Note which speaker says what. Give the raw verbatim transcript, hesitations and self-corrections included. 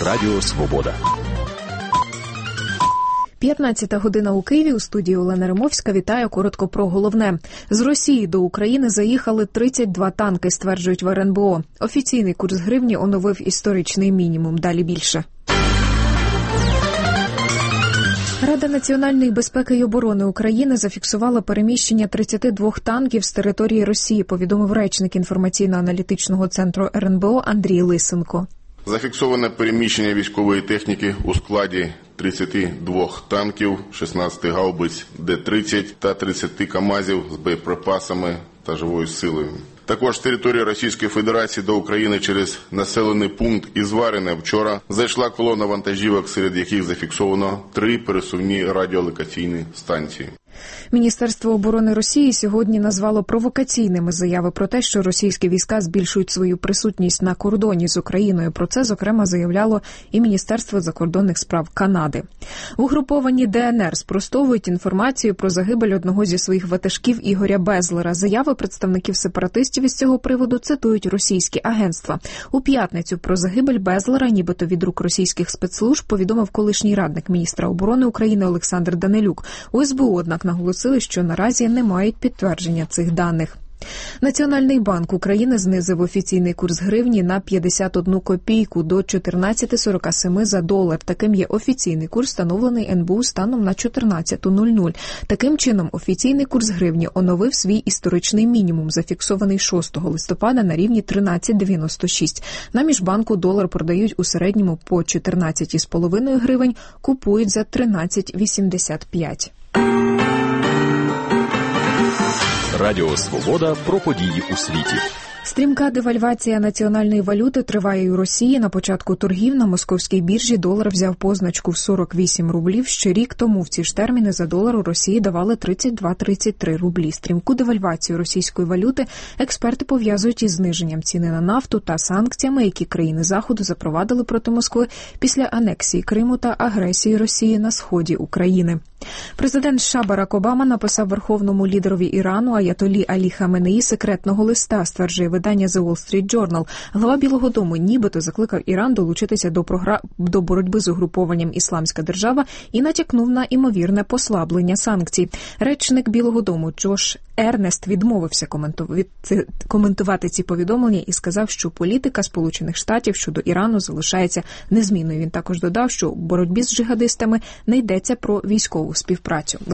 Speaker 1: Радіо Свобода.
Speaker 2: п'ятнадцята година у Києві. У студії Олена Римовська. Вітаю. Коротко про головне. З Росії до України заїхали тридцять два танки, стверджують в ер ен бе о. Офіційний курс гривні оновив історичний мінімум. Далі більше. Рада національної безпеки і оборони України зафіксувала переміщення тридцяти двох танків з території Росії, повідомив речник інформаційно-аналітичного центру ер ен бе о Андрій Лисенко.
Speaker 3: Зафіксоване переміщення військової техніки у складі тридцяти двох танків, шістнадцяти гаубиць де тридцять та тридцяти КАМАЗів з боєприпасами та живою силою. Також з території Російської Федерації до України через населений пункт Ізварине вчора зайшла колона вантажівок, серед яких зафіксовано три пересувні радіолокаційні станції.
Speaker 2: Міністерство оборони Росії сьогодні назвало провокаційними заяви про те, що російські війська збільшують свою присутність на кордоні з Україною. Про це, зокрема, заявляло і Міністерство закордонних справ Канади. Угруповані де ен ер спростовують інформацію про загибель одного зі своїх ватажків Ігоря Безлера. Заяви представників сепаратистів із цього приводу цитують російські агентства. У п'ятницю про загибель Безлера, нібито від рук російських спецслужб, повідомив колишній радник міністра оборони України Олександр Данилюк. У ес бе о, однак, наголосили, що наразі не мають підтвердження цих даних. Національний банк України знизив офіційний курс гривні на п'ятдесят одну копійку до чотирнадцять сорок сім за долар. Таким є офіційний курс, встановлений ен бе у станом на чотирнадцяту нуль нуль. Таким чином, офіційний курс гривні оновив свій історичний мінімум, зафіксований шостого листопада на рівні тринадцять дев'яносто шість. На міжбанку долар продають у середньому по чотирнадцять з половиною гривень, купують за тринадцять вісімдесят п'ять.
Speaker 1: Радіо Свобода про події у світі.
Speaker 2: Стрімка девальвація національної валюти триває й у Росії. На початку торгів на московській біржі долар взяв позначку в сорок вісім рублів. Ще рік тому в ці ж терміни за долар у Росії давали тридцять два - тридцять три рублі. Стрімку девальвацію російської валюти експерти пов'язують із зниженням ціни на нафту та санкціями, які країни Заходу запровадили проти Москви після анексії Криму та агресії Росії на сході України. Президент США Барак Обама написав верховному лідерові Ірану Аятоллі Алі Хаменеї секретного листа, стверджує видання The Wall Street Journal. Глава Білого дому нібито закликав Іран долучитися до, програ... до боротьби з угрупованням «Ісламська держава» і натякнув на імовірне послаблення санкцій. Речник Білого дому Джош Ернест відмовився коментувати ці повідомлення і сказав, що політика Сполучених Штатів щодо Ірану залишається незмінною. Він також додав, що у боротьбі з джихадистами не йдеться про військову співпрацю.